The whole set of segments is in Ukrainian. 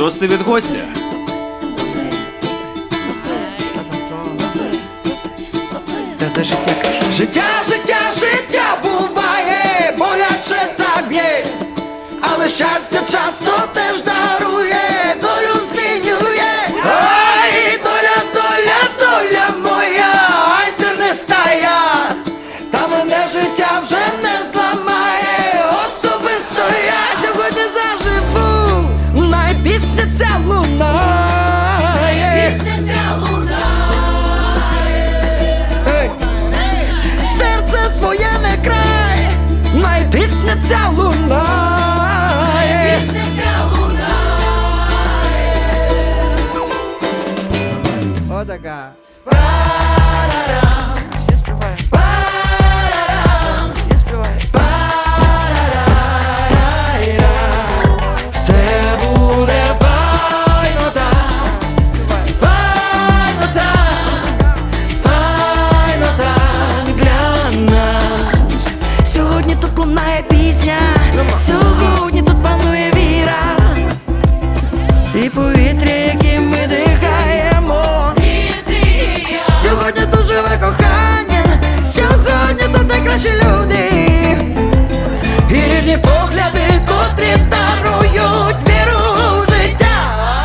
Тости від гостя. Та за життя кажу. Життя буває, боляче так б'є, але щастя часто теж дарує, долю змінює. Ай, доля моя, ай, терниста я, та мене життя вже не зламає. Особисто я сьогодні заживу, най пісня ця лунає. Серце своє не край, най пісня ця лунає. Отака. Всі співають. Всі співають. Все буде файно так, Всі співають. файно так для нас. Сьогодні тут лунає пісня, сьогодні тут панує віра, і повітря, яким ми дихаємо. Сьогодні тут живе кохання, сьогодні тут найкращі люди, і рідні погляди, котрі дарують віру у життя.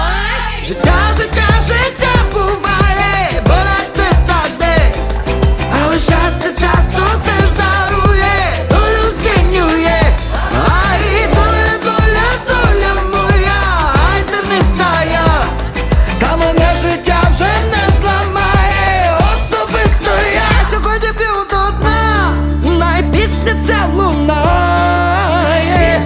Життя буває, боляче так б'є, але щастя часто теж дарує, долю змінює. Ай, доля моя, ай, терниста я, та мене життя вже не зламає. Особисто я сьогодні п'ю до дна, най пісня ця лунає.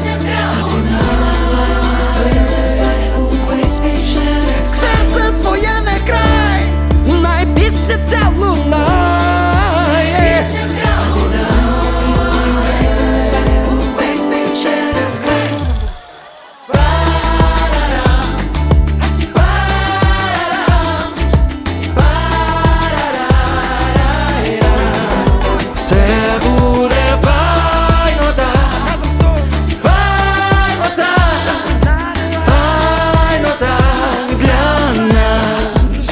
Серце своє не край, най пісня ця лунає. Увесь світ через край. Все буде файно так, файно так для нас.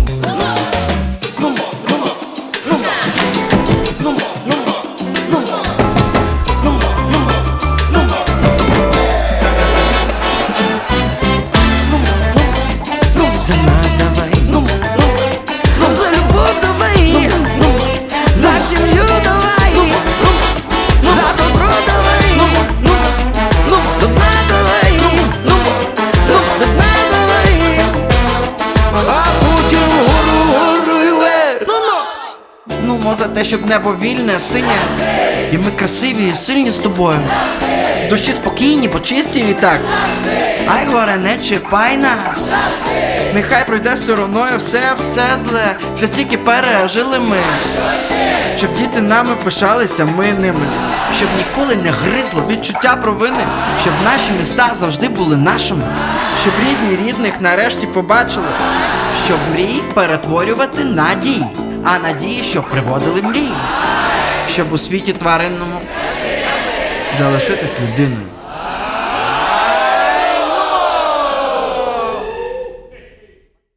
За нас давай, за любов давай, за сім'ю давай, за добро давай, до дна давай, до дна давай, а потім горою вверх. Нумо за те, щоб небо вільне, синє, і ми красиві і сильні з тобою. Душі спокійні, бо чисті відтак. Ай, горе, не чіпай нас. Нехай пройде стороною все зле. Вже стільки пережили ми, щоб діти нами пишалися, ми ними. Щоб ніколи не гризло відчуття провини. Щоб наші міста завжди були нашими. Щоб рідні рідних нарешті побачили. Щоб мрії перетворювати на дії, а надії, щоб приводили мрії. Щоб у світі тваринному залишитись людиною.